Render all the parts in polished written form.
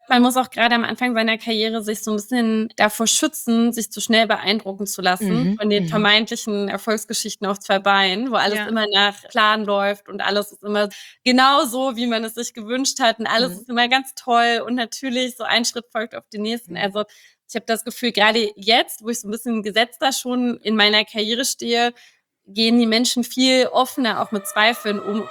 Man muss auch gerade am Anfang seiner Karriere sich so ein bisschen davor schützen, sich zu schnell beeindrucken zu lassen von den vermeintlichen Erfolgsgeschichten auf 2 Beinen, wo alles immer nach Plan läuft und alles ist immer genau so, wie man es sich gewünscht hat und alles ist immer ganz toll und natürlich so ein Schritt folgt auf den nächsten. Also, ich habe das Gefühl, gerade jetzt, wo ich so ein bisschen gesetzter schon in meiner Karriere stehe, gehen die Menschen viel offener auch mit Zweifeln um.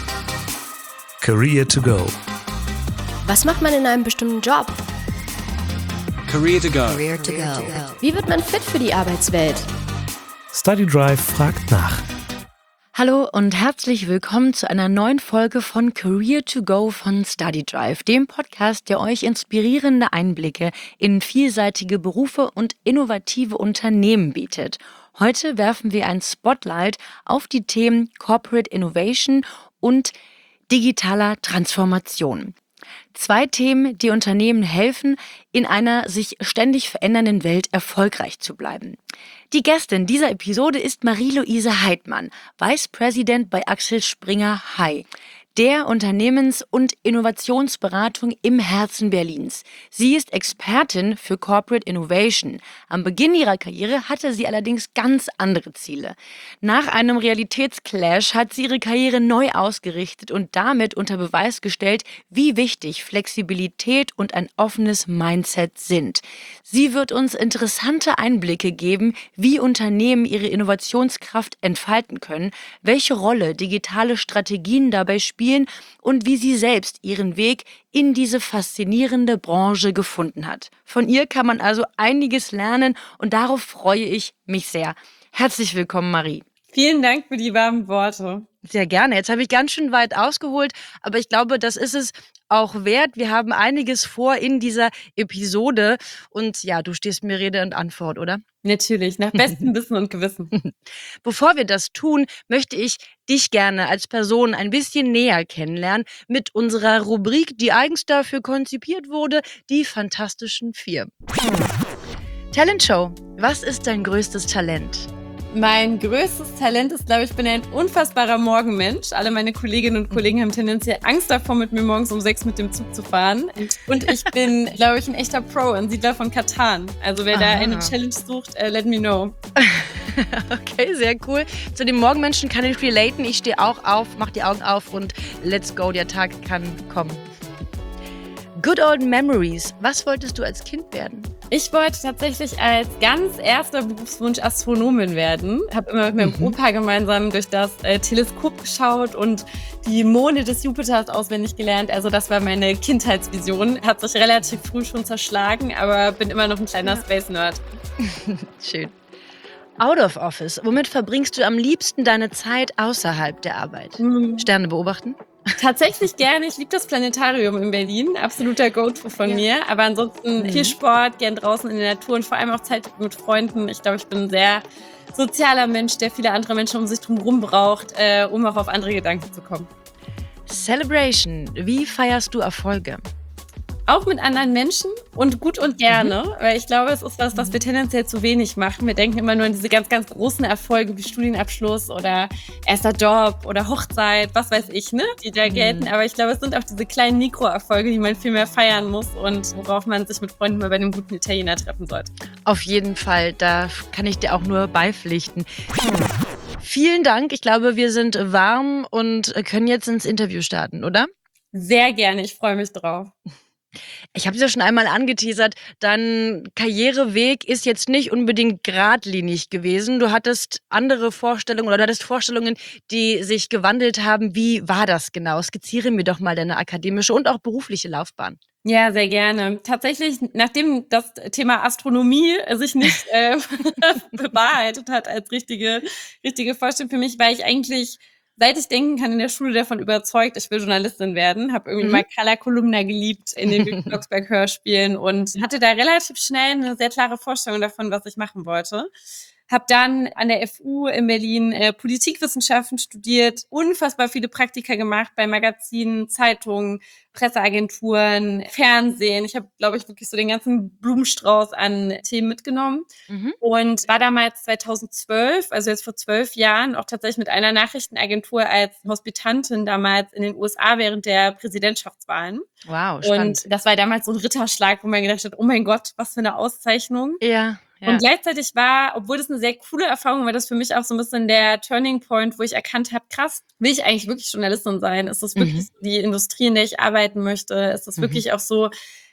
Career to go. Was macht man in einem bestimmten Job? Career to go. Career to go. Wie wird man fit für die Arbeitswelt? Study Drive fragt nach. Hallo und herzlich willkommen zu einer neuen Folge von Career to Go von Study Drive, dem Podcast, der euch inspirierende Einblicke in vielseitige Berufe und innovative Unternehmen bietet. Heute werfen wir ein Spotlight auf die Themen Corporate Innovation und digitaler Transformation. 2 Themen, die Unternehmen helfen, in einer sich ständig verändernden Welt erfolgreich zu bleiben. Die Gästin dieser Episode ist Marie-Louise Heidmann, Vice President bei Axel Springer High, der Unternehmens- und Innovationsberatung im Herzen Berlins. Sie ist Expertin für Corporate Innovation. Am Beginn ihrer Karriere hatte sie allerdings ganz andere Ziele. Nach einem Realitätsclash hat sie ihre Karriere neu ausgerichtet und damit unter Beweis gestellt, wie wichtig Flexibilität und ein offenes Mindset sind. Sie wird uns interessante Einblicke geben, wie Unternehmen ihre Innovationskraft entfalten können, welche Rolle digitale Strategien dabei spielen und wie sie selbst ihren Weg in diese faszinierende Branche gefunden hat. Von ihr kann man also einiges lernen und darauf freue ich mich sehr. Herzlich willkommen, Marie. Vielen Dank für die warmen Worte. Sehr gerne. Jetzt habe ich ganz schön weit ausgeholt, aber ich glaube, das ist es auch wert. Wir haben einiges vor in dieser Episode und ja, du stehst mir Rede und Antwort, oder? Natürlich, nach bestem Wissen und Gewissen. Bevor wir das tun, möchte ich dich gerne als Person ein bisschen näher kennenlernen mit unserer Rubrik, die eigens dafür konzipiert wurde, die Fantastischen 4. Talentshow. Was ist dein größtes Talent? Mein größtes Talent ist, glaube ich, bin ein unfassbarer Morgenmensch. Alle meine Kolleginnen und Kollegen haben tendenziell Angst davor, mit mir morgens um 6 mit dem Zug zu fahren. Und ich bin, glaube ich, ein echter Pro, ein Siedler von Katan. Also wer da eine Challenge sucht, let me know. Okay, sehr cool. Zu den Morgenmenschen kann ich relaten. Ich stehe auch auf, mach die Augen auf und let's go, der Tag kann kommen. Good old memories. Was wolltest du als Kind werden? Ich wollte tatsächlich als ganz erster Berufswunsch Astronomin werden. Habe immer mit meinem Opa gemeinsam durch das Teleskop geschaut und die Monde des Jupiters auswendig gelernt. Also das war meine Kindheitsvision. Hat sich relativ früh schon zerschlagen, aber bin immer noch ein kleiner Space-Nerd. Schön. Out of Office. Womit verbringst du am liebsten deine Zeit außerhalb der Arbeit? Sterne beobachten? Tatsächlich gerne. Ich liebe das Planetarium in Berlin. Absoluter Go-To von mir. Aber ansonsten viel Sport, gern draußen in der Natur und vor allem auch Zeit mit Freunden. Ich glaube, ich bin ein sehr sozialer Mensch, der viele andere Menschen um sich herum braucht, um auch auf andere Gedanken zu kommen. Celebration. Wie feierst du Erfolge? Auch mit anderen Menschen und gut und gerne, weil ich glaube, es ist was wir tendenziell zu wenig machen. Wir denken immer nur an diese ganz, ganz großen Erfolge wie Studienabschluss oder erster Job oder Hochzeit, was weiß ich, ne, die da gelten. Aber ich glaube, es sind auch diese kleinen Mikroerfolge, die man viel mehr feiern muss und worauf man sich mit Freunden mal bei einem guten Italiener treffen sollte. Auf jeden Fall, da kann ich dir auch nur beipflichten. Vielen Dank. Ich glaube, wir sind warm und können jetzt ins Interview starten, oder? Sehr gerne, ich freue mich drauf. Ich habe es ja schon einmal angeteasert, dein Karriereweg ist jetzt nicht unbedingt geradlinig gewesen. Du hattest andere Vorstellungen oder du hattest Vorstellungen, die sich gewandelt haben. Wie war das genau? Skizziere mir doch mal deine akademische und auch berufliche Laufbahn. Ja, sehr gerne. Tatsächlich, nachdem das Thema Astronomie sich nicht bewahrheitet hat als richtige Vorstellung für mich, war ich eigentlich, seit ich denken kann, in der Schule davon überzeugt, ich will Journalistin werden. Habe irgendwie mal Carla Kolumna geliebt in den Blocksberg-Hörspielen und hatte da relativ schnell eine sehr klare Vorstellung davon, was ich machen wollte. Habe dann an der FU in Berlin Politikwissenschaften studiert, unfassbar viele Praktika gemacht bei Magazinen, Zeitungen, Presseagenturen, Fernsehen. Ich habe, glaube ich, wirklich so den ganzen Blumenstrauß an Themen mitgenommen. Und war damals 2012, also jetzt vor 12 Jahren, auch tatsächlich mit einer Nachrichtenagentur als Hospitantin damals in den USA während der Präsidentschaftswahlen. Wow, spannend. Und das war damals so ein Ritterschlag, wo man gedacht hat, oh mein Gott, was für eine Auszeichnung. Ja. Und gleichzeitig war, obwohl das eine sehr coole Erfahrung war, das für mich auch so ein bisschen der Turning Point, wo ich erkannt habe, krass, will ich eigentlich wirklich Journalistin sein? Ist das wirklich so die Industrie, in der ich arbeiten möchte? Ist das wirklich auch so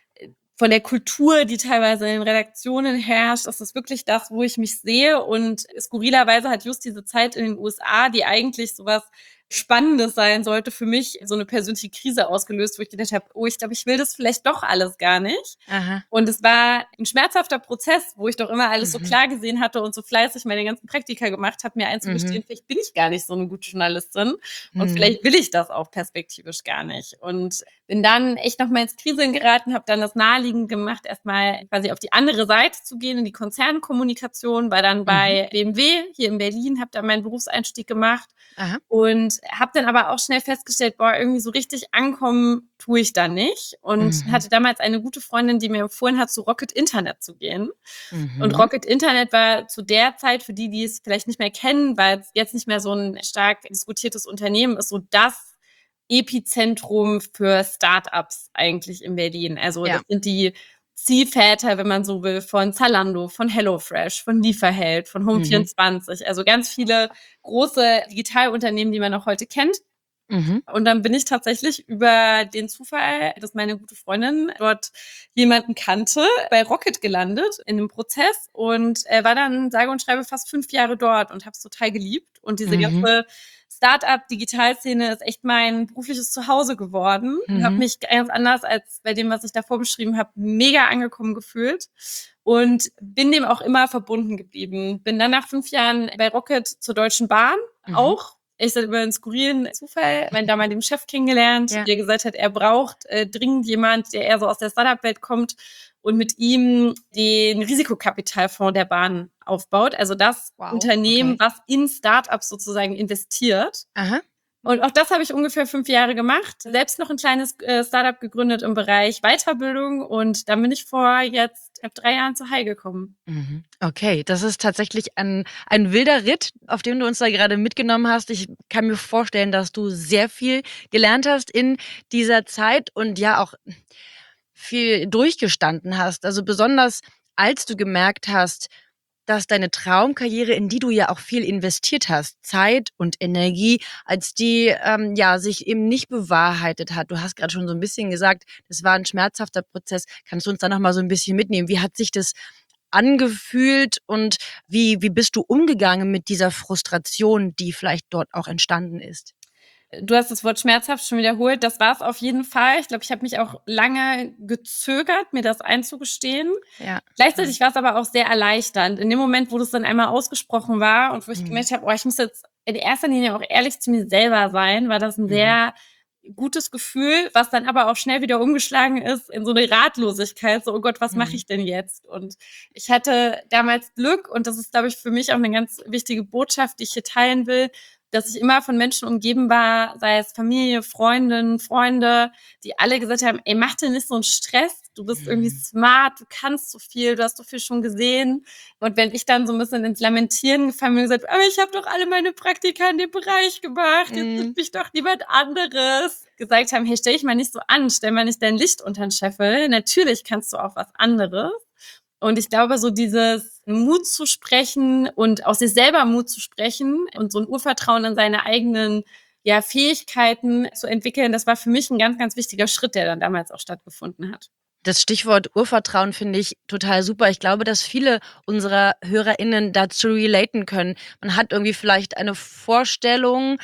von der Kultur, die teilweise in den Redaktionen herrscht, ist das wirklich das, wo ich mich sehe? Und skurrilerweise hat just diese Zeit in den USA, die eigentlich sowas Spannendes sein sollte, für mich so eine persönliche Krise ausgelöst, wo ich gedacht habe, oh, ich glaube, ich will das vielleicht doch alles gar nicht. Aha. Und es war ein schmerzhafter Prozess, wo ich doch immer alles so klar gesehen hatte und so fleißig meine ganzen Praktika gemacht habe, mir einzugestehen, vielleicht bin ich gar nicht so eine gute Journalistin und vielleicht will ich das auch perspektivisch gar nicht. Und bin dann echt nochmal ins Kriseln geraten, habe dann das naheliegend gemacht, erstmal quasi auf die andere Seite zu gehen, in die Konzernkommunikation, war dann bei BMW hier in Berlin, habe da meinen Berufseinstieg gemacht. Aha. Und habe dann aber auch schnell festgestellt, boah, irgendwie so richtig ankommen tue ich da nicht. Und hatte damals eine gute Freundin, die mir empfohlen hat, zu Rocket Internet zu gehen. Und Rocket Internet war zu der Zeit, für die es vielleicht nicht mehr kennen, weil es jetzt nicht mehr so ein stark diskutiertes Unternehmen ist, so das Epizentrum für Startups eigentlich in Berlin. Also das sind die Ziehväter, wenn man so will, von Zalando, von HelloFresh, von Lieferheld, von Home24. Also ganz viele große Digitalunternehmen, die man auch heute kennt. Und dann bin ich tatsächlich über den Zufall, dass meine gute Freundin dort jemanden kannte, bei Rocket gelandet in dem Prozess und war dann sage und schreibe fast 5 Jahre dort und habe es total geliebt. Und diese ganze Startup-Digitalszene ist echt mein berufliches Zuhause geworden. Ich habe mich ganz anders als bei dem, was ich davor beschrieben habe, mega angekommen gefühlt und bin dem auch immer verbunden geblieben. Bin dann nach 5 Jahren bei Rocket zur Deutschen Bahn auch. Ich hatte über einen skurrilen Zufall meinen damaligen Chef kennengelernt, der gesagt hat, er braucht dringend jemand, der eher so aus der Startup-Welt kommt und mit ihm den Risikokapitalfonds der Bahn aufbaut. Also das Unternehmen, was in Startups sozusagen investiert. Aha. Und auch das habe ich ungefähr 5 Jahre gemacht. Selbst noch ein kleines Startup gegründet im Bereich Weiterbildung. Und dann bin ich vor jetzt knapp 3 Jahren zu Hai gekommen. Okay, das ist tatsächlich ein wilder Ritt, auf dem du uns da gerade mitgenommen hast. Ich kann mir vorstellen, dass du sehr viel gelernt hast in dieser Zeit und ja auch viel durchgestanden hast. Also besonders, als du gemerkt hast, dass deine Traumkarriere, in die du ja auch viel investiert hast, Zeit und Energie, als die sich eben nicht bewahrheitet hat. Du hast gerade schon so ein bisschen gesagt, das war ein schmerzhafter Prozess. Kannst du uns da noch mal so ein bisschen mitnehmen? Wie hat sich das angefühlt und wie bist du umgegangen mit dieser Frustration, die vielleicht dort auch entstanden ist? Du hast das Wort schmerzhaft schon wiederholt. Das war es auf jeden Fall. Ich glaube, ich habe mich auch lange gezögert, mir das einzugestehen. Ja. Gleichzeitig war es aber auch sehr erleichternd. In dem Moment, wo das dann einmal ausgesprochen war und wo ich gemerkt habe, ich muss jetzt in erster Linie auch ehrlich zu mir selber sein, war das ein sehr gutes Gefühl, was dann aber auch schnell wieder umgeschlagen ist in so eine Ratlosigkeit. So, oh Gott, was mache ich denn jetzt? Und ich hatte damals Glück und das ist, glaube ich, für mich auch eine ganz wichtige Botschaft, die ich hier teilen will, dass ich immer von Menschen umgeben war, sei es Familie, Freundinnen, Freunde, die alle gesagt haben, ey, mach dir nicht so einen Stress, du bist irgendwie smart, du kannst so viel, du hast so viel schon gesehen. Und wenn ich dann so ein bisschen ins Lamentieren gefallen bin und gesagt, aber ich habe doch alle meine Praktika in dem Bereich gemacht, jetzt nimmt mich doch niemand anderes. Gesagt haben, hey, stell dich mal nicht so an, stell mal nicht dein Licht unter den Scheffel, natürlich kannst du auch was anderes. Und ich glaube, so dieses Mut zu sprechen und aus sich selber Mut zu sprechen und so ein Urvertrauen in seine eigenen Fähigkeiten zu entwickeln, das war für mich ein ganz, ganz wichtiger Schritt, der dann damals auch stattgefunden hat. Das Stichwort Urvertrauen finde ich total super. Ich glaube, dass viele unserer HörerInnen dazu relaten können. Man hat irgendwie vielleicht eine Vorstellung,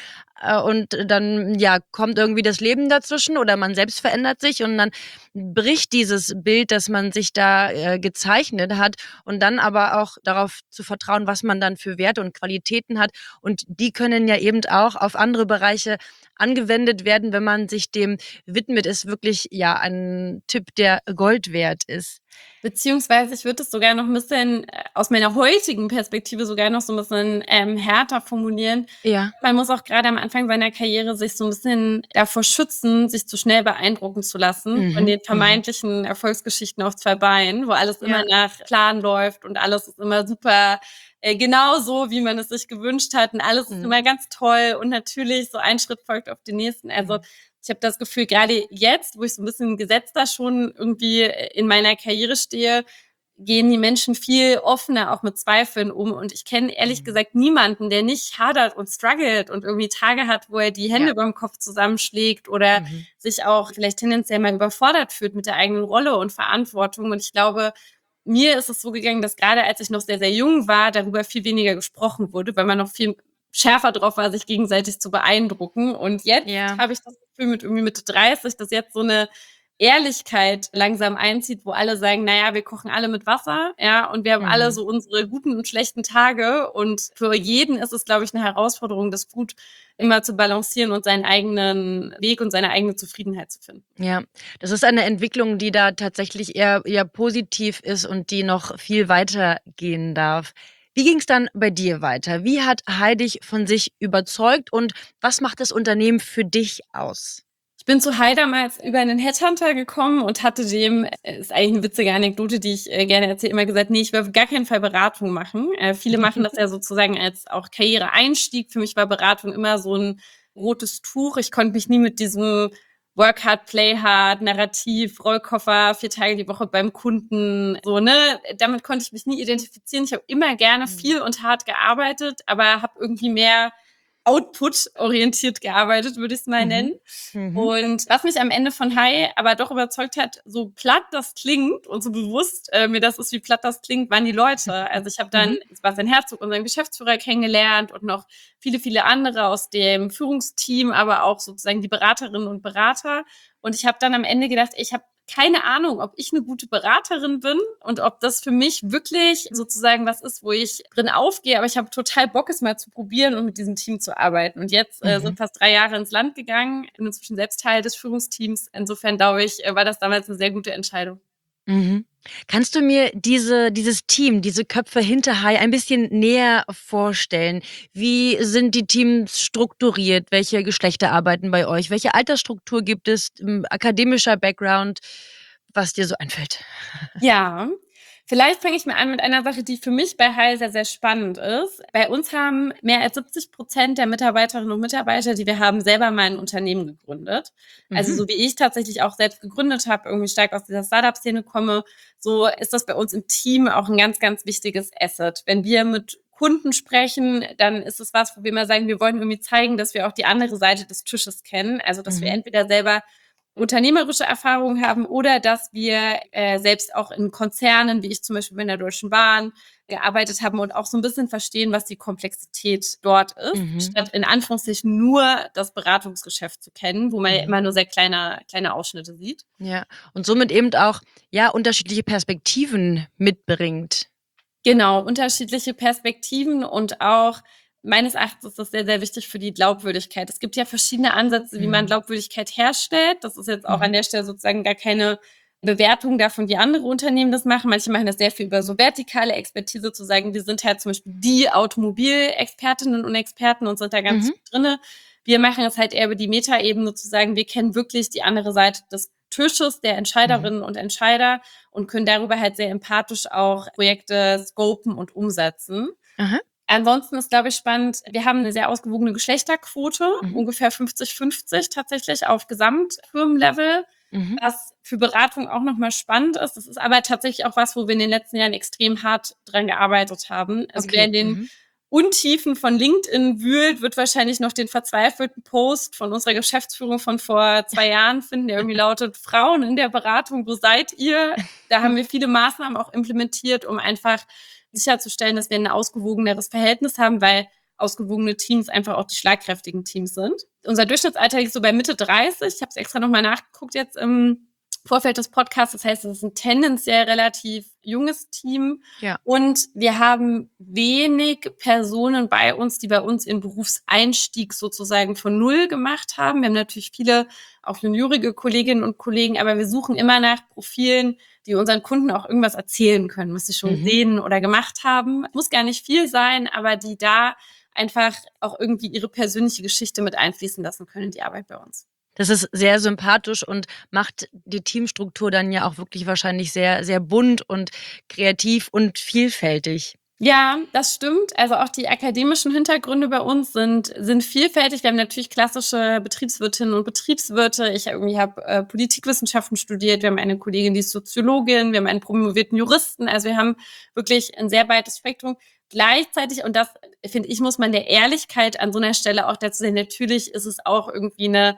und dann kommt irgendwie das Leben dazwischen oder man selbst verändert sich und dann bricht dieses Bild, das man sich da gezeichnet hat und dann aber auch darauf zu vertrauen, was man dann für Werte und Qualitäten hat und die können ja eben auch auf andere Bereiche angewendet werden, wenn man sich dem widmet, ist wirklich ein Tipp, der Gold wert ist. Beziehungsweise ich würde es sogar noch ein bisschen aus meiner heutigen Perspektive sogar noch so ein bisschen härter formulieren. Ja. Man muss auch gerade am Anfang seiner Karriere sich so ein bisschen davor schützen, sich zu schnell beeindrucken zu lassen von den vermeintlichen Erfolgsgeschichten auf zwei Beinen, wo alles immer nach Plan läuft und alles ist immer super genau so, wie man es sich gewünscht hat und alles ist immer ganz toll und natürlich so ein Schritt folgt auf den nächsten. Also ich habe das Gefühl, gerade jetzt, wo ich so ein bisschen gesetzter schon irgendwie in meiner Karriere stehe, gehen die Menschen viel offener auch mit Zweifeln um. Und ich kenne ehrlich gesagt niemanden, der nicht hadert und struggelt und irgendwie Tage hat, wo er die Hände beim Kopf zusammenschlägt oder sich auch vielleicht tendenziell mal überfordert fühlt mit der eigenen Rolle und Verantwortung. Und ich glaube, mir ist es so gegangen, dass gerade als ich noch sehr, sehr jung war, darüber viel weniger gesprochen wurde, weil man noch viel schärfer drauf war, sich gegenseitig zu beeindrucken. Und jetzt habe ich das Gefühl mit irgendwie Mitte 30, dass jetzt so eine Ehrlichkeit langsam einzieht, wo alle sagen, naja, wir kochen alle mit Wasser, und wir haben alle so unsere guten und schlechten Tage und für jeden ist es, glaube ich, eine Herausforderung, das gut immer zu balancieren und seinen eigenen Weg und seine eigene Zufriedenheit zu finden. Ja, das ist eine Entwicklung, die da tatsächlich eher positiv ist und die noch viel weiter gehen darf. Wie ging es dann bei dir weiter? Wie hat Heil dich von sich überzeugt und was macht das Unternehmen für dich aus? Ich bin zu Heil damals über einen Headhunter gekommen und hatte dem, ist eigentlich eine witzige Anekdote, die ich gerne erzähle, immer gesagt, nee, ich will auf gar keinen Fall Beratung machen. Viele machen das ja sozusagen als auch Karriereeinstieg. Für mich war Beratung immer so ein rotes Tuch. Ich konnte mich nie mit diesem Work hard, play hard, Narrativ, Rollkoffer, 4 Tage die Woche beim Kunden, so, damit konnte ich mich nie identifizieren. Ich habe immer gerne viel und hart gearbeitet, aber habe irgendwie mehr Output-orientiert gearbeitet, würde ich es mal nennen. Und was mich am Ende von Heil aber doch überzeugt hat, so platt das klingt und so bewusst mir das ist, wie platt das klingt, waren die Leute. Also ich habe dann Sebastian Herzog, unseren Geschäftsführer, kennengelernt und noch viele, viele andere aus dem Führungsteam, aber auch sozusagen die Beraterinnen und Berater. Und ich habe dann am Ende gedacht, ich habe keine Ahnung, ob ich eine gute Beraterin bin und ob das für mich wirklich sozusagen was ist, wo ich drin aufgehe. Aber ich habe total Bock, es mal zu probieren und mit diesem Team zu arbeiten. Und jetzt sind fast 3 Jahre ins Land gegangen, bin inzwischen selbst Teil des Führungsteams. Insofern glaube ich, war das damals eine sehr gute Entscheidung. Kannst du mir dieses Team, diese Köpfe hinter Heil ein bisschen näher vorstellen? Wie sind die Teams strukturiert? Welche Geschlechter arbeiten bei euch? Welche Altersstruktur gibt es? Akademischer Background? Was dir so einfällt. Ja, vielleicht fange ich mal an mit einer Sache, die für mich bei Heil sehr, sehr spannend ist. Bei uns haben mehr als 70% der Mitarbeiterinnen und Mitarbeiter, die wir haben, selber mal ein Unternehmen gegründet. Also so wie ich tatsächlich auch selbst gegründet habe, irgendwie stark aus dieser Startup-Szene komme, so ist das bei uns im Team auch ein ganz, ganz wichtiges Asset. Wenn wir mit Kunden sprechen, dann ist es was, wo wir immer sagen, wir wollen irgendwie zeigen, dass wir auch die andere Seite des Tisches kennen. Also dass wir entweder selber unternehmerische Erfahrungen haben oder dass wir selbst auch in Konzernen, wie ich zum Beispiel bei der Deutschen Bahn, gearbeitet haben und auch so ein bisschen verstehen, was die Komplexität dort ist, statt in Anführungszeichen nur das Beratungsgeschäft zu kennen, wo man ja immer nur sehr kleine Ausschnitte sieht. Ja, und somit eben auch unterschiedliche Perspektiven mitbringt. Genau, unterschiedliche Perspektiven und auch meines Erachtens ist das sehr, sehr wichtig für die Glaubwürdigkeit. Es gibt ja verschiedene Ansätze, wie man Glaubwürdigkeit herstellt. Das ist jetzt auch an der Stelle sozusagen gar keine Bewertung davon, wie andere Unternehmen das machen. Manche machen das sehr viel über so vertikale Expertise, zu sagen, wir sind halt zum Beispiel die Automobilexpertinnen und Experten und sind da ganz gut drinne. Wir machen es halt eher über die Metaebene, zu sagen, wir kennen wirklich die andere Seite des Tisches der Entscheiderinnen und Entscheider und können darüber halt sehr empathisch auch Projekte scopen und umsetzen. Ansonsten ist, glaube ich, spannend, wir haben eine sehr ausgewogene Geschlechterquote, ungefähr 50-50 tatsächlich auf Gesamtfirmenlevel, was für Beratung auch nochmal spannend ist. Das ist aber tatsächlich auch was, wo wir in den letzten Jahren extrem hart dran gearbeitet haben. Also wer in den Untiefen von LinkedIn wühlt, wird wahrscheinlich noch den verzweifelten Post von unserer Geschäftsführung von vor 2 Jahren finden, der irgendwie lautet, Frauen in der Beratung, wo seid ihr? Da haben wir viele Maßnahmen auch implementiert, um einfach sicherzustellen, dass wir ein ausgewogeneres Verhältnis haben, weil ausgewogene Teams einfach auch die schlagkräftigen Teams sind. Unser Durchschnittsalter liegt so bei Mitte 30. Ich habe es extra nochmal nachgeguckt jetzt im Vorfeld des Podcasts. Das heißt, es ist ein tendenziell relativ junges Team. Ja. Und wir haben wenig Personen bei uns, die bei uns ihren Berufseinstieg sozusagen von Null gemacht haben. Wir haben natürlich viele auch juniorige Kolleginnen und Kollegen, aber wir suchen immer nach Profilen, die unseren Kunden auch irgendwas erzählen können, was sie schon gesehen oder gemacht haben. Muss gar nicht viel sein, aber die da einfach auch irgendwie ihre persönliche Geschichte mit einfließen lassen können in die Arbeit bei uns. Das ist sehr sympathisch und macht die Teamstruktur dann ja auch wirklich wahrscheinlich sehr, sehr bunt und kreativ und vielfältig. Ja, das stimmt. Also auch die akademischen Hintergründe bei uns sind vielfältig. Wir haben natürlich klassische Betriebswirtinnen und Betriebswirte. Ich habe Politikwissenschaften studiert. Wir haben eine Kollegin, die ist Soziologin. Wir haben einen promovierten Juristen. Also wir haben wirklich ein sehr breites Spektrum. Gleichzeitig, und das finde ich, muss man der Ehrlichkeit an so einer Stelle auch dazu sagen, natürlich ist es auch irgendwie eine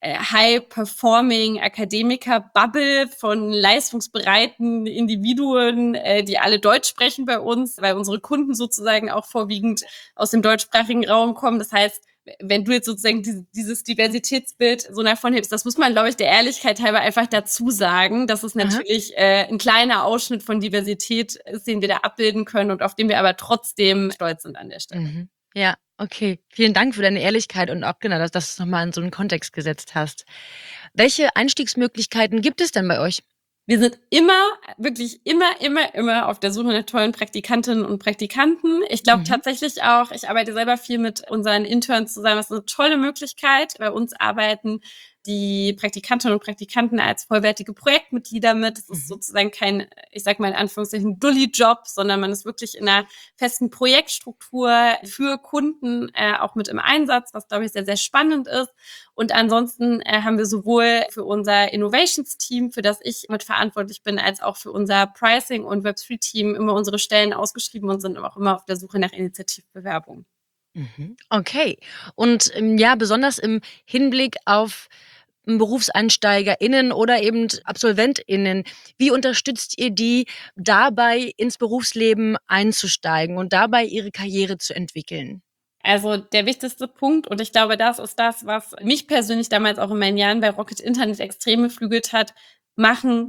High-Performing Akademiker-Bubble von leistungsbereiten Individuen, die alle Deutsch sprechen bei uns, weil unsere Kunden sozusagen auch vorwiegend aus dem deutschsprachigen Raum kommen. Das heißt, wenn du jetzt sozusagen dieses Diversitätsbild so hervorhebst, das muss man, glaube ich, der Ehrlichkeit halber einfach dazu sagen, dass es natürlich ein kleiner Ausschnitt von Diversität ist, den wir da abbilden können und auf den wir aber trotzdem stolz sind an der Stelle. Mhm. Ja, okay. Vielen Dank für deine Ehrlichkeit und auch genau, dass du es nochmal in so einen Kontext gesetzt hast. Welche Einstiegsmöglichkeiten gibt es denn bei euch? Wir sind wirklich immer auf der Suche nach tollen Praktikantinnen und Praktikanten. Ich glaube tatsächlich auch, ich arbeite selber viel mit unseren Interns zusammen. Das ist eine tolle Möglichkeit. Bei uns arbeiten die Praktikantinnen und Praktikanten als vollwertige Projektmitglieder mit. Es ist sozusagen kein, ich sag mal in Anführungszeichen, Dulli-Job, sondern man ist wirklich in einer festen Projektstruktur für Kunden auch mit im Einsatz, was, glaube ich, sehr, sehr spannend ist. Und ansonsten haben wir sowohl für unser Innovations-Team, für das ich mitverantwortlich bin, als auch für unser Pricing- und Web3-Team immer unsere Stellen ausgeschrieben und sind auch immer auf der Suche nach Initiativbewerbungen. Okay. Und ja, besonders im Hinblick auf BerufseinsteigerInnen oder eben AbsolventInnen, wie unterstützt ihr die dabei, ins Berufsleben einzusteigen und dabei ihre Karriere zu entwickeln? Also der wichtigste Punkt, und ich glaube, das ist das, was mich persönlich damals auch in meinen Jahren bei Rocket Internet extrem beflügelt hat. Machen.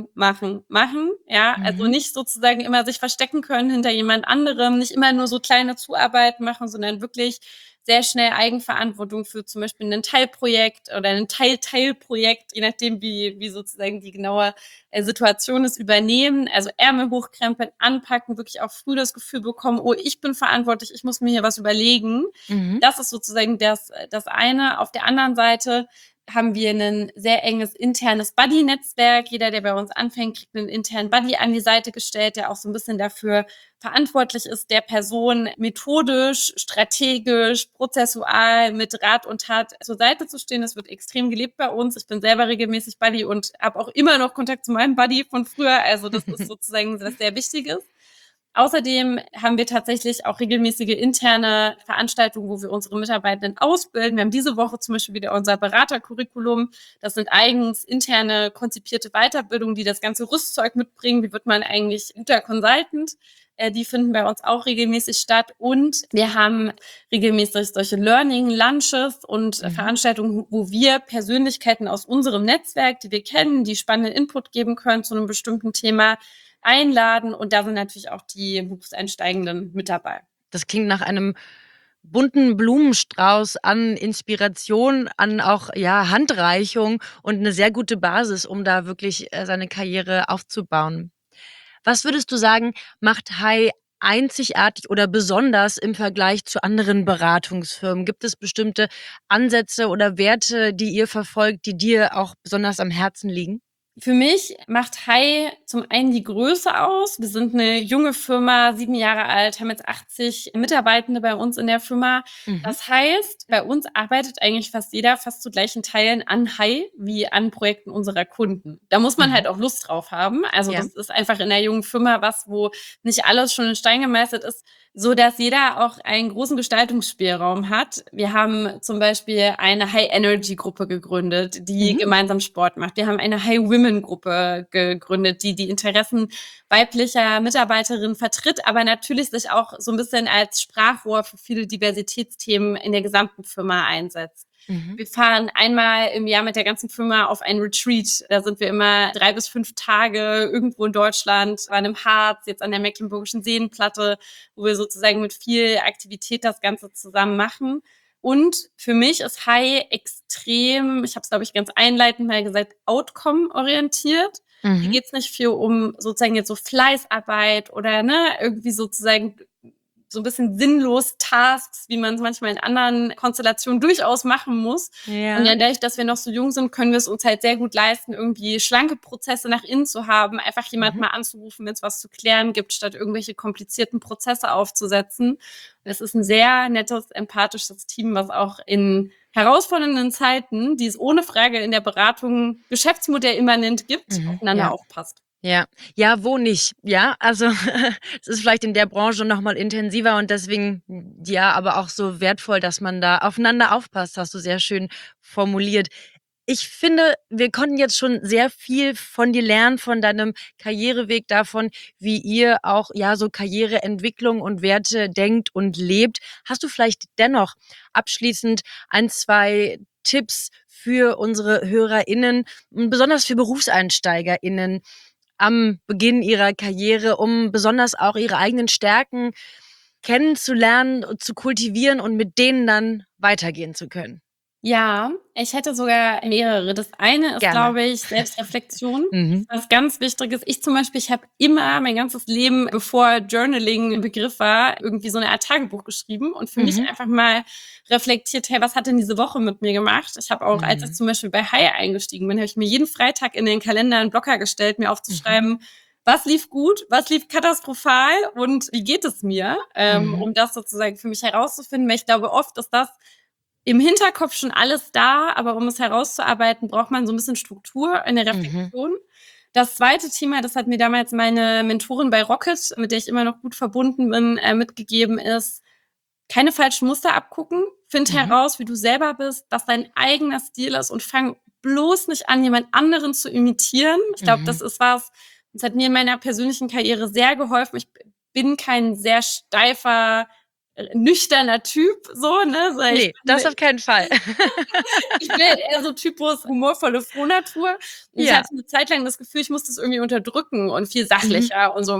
Ja, also nicht sozusagen immer sich verstecken können hinter jemand anderem, nicht immer nur so kleine Zuarbeit machen, sondern wirklich sehr schnell Eigenverantwortung für zum Beispiel ein Teilprojekt oder ein Teilprojekt, je nachdem, wie sozusagen die genaue Situation ist, übernehmen. Also Ärmel hochkrempeln, anpacken, wirklich auch früh das Gefühl bekommen, oh, ich bin verantwortlich, ich muss mir hier was überlegen. Das ist sozusagen das eine. Auf der anderen Seite haben wir ein sehr enges internes Buddy-Netzwerk. Jeder, der bei uns anfängt, kriegt einen internen Buddy an die Seite gestellt, der auch so ein bisschen dafür verantwortlich ist, der Person methodisch, strategisch, prozessual mit Rat und Tat zur Seite zu stehen. Das wird extrem gelebt bei uns. Ich bin selber regelmäßig Buddy und habe auch immer noch Kontakt zu meinem Buddy von früher. Also das ist sozusagen was sehr Wichtiges. Außerdem haben wir tatsächlich auch regelmäßige interne Veranstaltungen, wo wir unsere Mitarbeitenden ausbilden. Wir haben diese Woche zum Beispiel wieder unser Beratercurriculum. Das sind eigens interne konzipierte Weiterbildungen, die das ganze Rüstzeug mitbringen. Wie wird man eigentlich guter Consultant? Die finden bei uns auch regelmäßig statt. Und wir haben regelmäßig solche Learning-Lunches und Veranstaltungen, wo wir Persönlichkeiten aus unserem Netzwerk, die wir kennen, die spannenden Input geben können zu einem bestimmten Thema, einladen. Und da sind natürlich auch die Berufseinsteigenden mit dabei. Das klingt nach einem bunten Blumenstrauß an Inspiration, an auch Handreichung und eine sehr gute Basis, um da wirklich seine Karriere aufzubauen. Was würdest du sagen, macht Hai einzigartig oder besonders im Vergleich zu anderen Beratungsfirmen? Gibt es bestimmte Ansätze oder Werte, die ihr verfolgt, die dir auch besonders am Herzen liegen? Für mich macht Hai zum einen die Größe aus. Wir sind eine junge Firma, 7 Jahre alt, haben jetzt 80 Mitarbeitende bei uns in der Firma. Das heißt, bei uns arbeitet eigentlich fast jeder fast zu gleichen Teilen an Hai wie an Projekten unserer Kunden. Da muss man halt auch Lust drauf haben. Also das ist einfach in der jungen Firma wo nicht alles schon in Stein gemeißelt ist, so dass jeder auch einen großen Gestaltungsspielraum hat. Wir haben zum Beispiel eine High-Energy-Gruppe gegründet, die gemeinsam Sport macht. Wir haben eine High-Women-Gruppe gegründet, die die Interessen weiblicher Mitarbeiterinnen vertritt, aber natürlich sich auch so ein bisschen als Sprachrohr für viele Diversitätsthemen in der gesamten Firma einsetzt. Wir fahren einmal im Jahr mit der ganzen Firma auf ein Retreat. Da sind wir immer 3 bis 5 Tage irgendwo in Deutschland, waren im Harz, jetzt an der Mecklenburgischen Seenplatte, wo wir sozusagen mit viel Aktivität das Ganze zusammen machen. Und für mich ist High extrem, ich habe es, glaube ich, ganz einleitend mal gesagt, outcome-orientiert. Hier geht es nicht viel um sozusagen jetzt so Fleißarbeit oder irgendwie sozusagen so ein bisschen sinnlos Tasks, wie man es manchmal in anderen Konstellationen durchaus machen muss. Ja. Und dadurch, dass wir noch so jung sind, können wir es uns halt sehr gut leisten, irgendwie schlanke Prozesse nach innen zu haben, einfach jemanden mal anzurufen, wenn es was zu klären gibt, statt irgendwelche komplizierten Prozesse aufzusetzen. Es ist ein sehr nettes, empathisches Team, was auch in herausfordernden Zeiten, die es ohne Frage in der Beratung geschäftsmodellimmanent gibt, aufeinander aufpasst. Ja, wo nicht? Ja, also es ist vielleicht in der Branche noch mal intensiver und deswegen aber auch so wertvoll, dass man da aufeinander aufpasst, hast du sehr schön formuliert. Ich finde, wir konnten jetzt schon sehr viel von dir lernen, von deinem Karriereweg, davon, wie ihr auch so Karriereentwicklung und Werte denkt und lebt. Hast du vielleicht dennoch abschließend 1, 2 Tipps für unsere HörerInnen, besonders für BerufseinsteigerInnen, am Beginn ihrer Karriere, um besonders auch ihre eigenen Stärken kennenzulernen, zu kultivieren und mit denen dann weitergehen zu können? Ja, ich hätte sogar mehrere. Das eine ist, glaube ich, Selbstreflexion. Was ganz Wichtiges. Ich zum Beispiel, ich habe immer mein ganzes Leben, bevor Journaling ein Begriff war, irgendwie so eine Art Tagebuch geschrieben und für mich einfach mal reflektiert, hey, was hat denn diese Woche mit mir gemacht? Ich habe auch, als ich zum Beispiel bei High eingestiegen bin, habe ich mir jeden Freitag in den Kalender einen Blocker gestellt, mir aufzuschreiben, was lief gut, was lief katastrophal und wie geht es mir, um das sozusagen für mich herauszufinden, weil ich glaube, oft ist das im Hinterkopf schon alles da, aber um es herauszuarbeiten, braucht man so ein bisschen Struktur in der Reflexion. Das zweite Thema, das hat mir damals meine Mentorin bei Rocket, mit der ich immer noch gut verbunden bin, mitgegeben, ist, keine falschen Muster abgucken. Find heraus, wie du selber bist, was dein eigener Stil ist und fang bloß nicht an, jemand anderen zu imitieren. Ich glaube, das ist was, das hat mir in meiner persönlichen Karriere sehr geholfen. Ich bin kein sehr steifer, nüchterner Typ, so, ne? So, nee, das auf keinen Fall. Ich bin eher so Typus humorvolle Frohnatur. Ich hatte eine Zeit lang das Gefühl, ich muss das irgendwie unterdrücken und viel sachlicher und so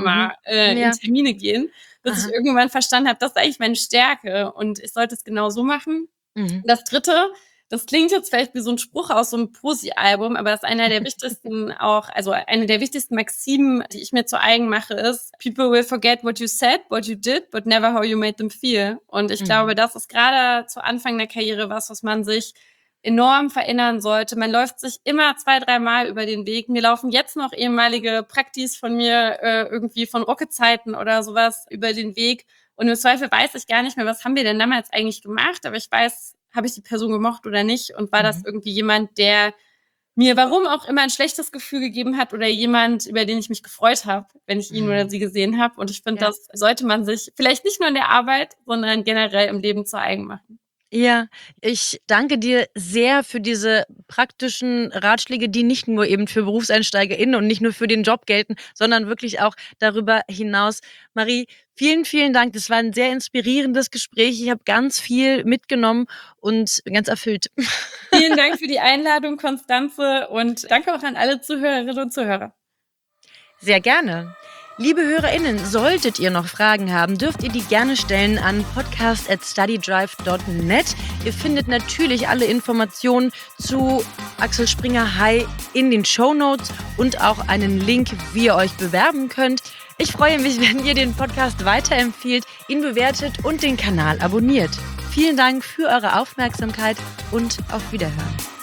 in Termine gehen, bis ich irgendwann verstanden habe, das ist eigentlich meine Stärke und ich sollte es genau so machen. Das dritte, das klingt jetzt vielleicht wie so ein Spruch aus so einem Posi-Album, aber das ist einer der wichtigsten eine der wichtigsten Maximen, die ich mir zu eigen mache, ist, people will forget what you said, what you did, but never how you made them feel. Und ich glaube, das ist gerade zu Anfang der Karriere was man sich enorm verinnern sollte. Man läuft sich immer 2, 3 Mal über den Weg. Mir laufen jetzt noch ehemalige Praktis von mir, irgendwie von Rocket-Zeiten oder sowas über den Weg. Und im Zweifel weiß ich gar nicht mehr, was haben wir denn damals eigentlich gemacht, aber ich weiß, habe ich die Person gemocht oder nicht? Und war das irgendwie jemand, der mir warum auch immer ein schlechtes Gefühl gegeben hat oder jemand, über den ich mich gefreut habe, wenn ich ihn oder sie gesehen habe? Und ich finde, das sollte man sich vielleicht nicht nur in der Arbeit, sondern generell im Leben zu eigen machen. Ja, ich danke dir sehr für diese praktischen Ratschläge, die nicht nur eben für BerufseinsteigerInnen und nicht nur für den Job gelten, sondern wirklich auch darüber hinaus. Marie, vielen, vielen Dank. Das war ein sehr inspirierendes Gespräch. Ich habe ganz viel mitgenommen und bin ganz erfüllt. Vielen Dank für die Einladung, Konstanze, und danke auch an alle Zuhörerinnen und Zuhörer. Sehr gerne. Liebe HörerInnen, solltet ihr noch Fragen haben, dürft ihr die gerne stellen an podcast@studydrive.net. Ihr findet natürlich alle Informationen zu Axel Springer High in den Shownotes und auch einen Link, wie ihr euch bewerben könnt. Ich freue mich, wenn ihr den Podcast weiterempfiehlt, ihn bewertet und den Kanal abonniert. Vielen Dank für eure Aufmerksamkeit und auf Wiederhören.